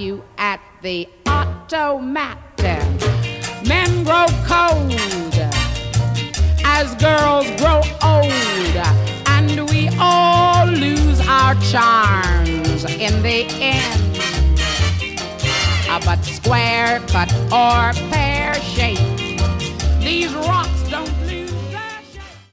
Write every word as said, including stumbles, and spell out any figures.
you at the automat. Men grow cold as girls grow old, and we all lose our charms in the end. Uh, but square cut or pear shape, these rocks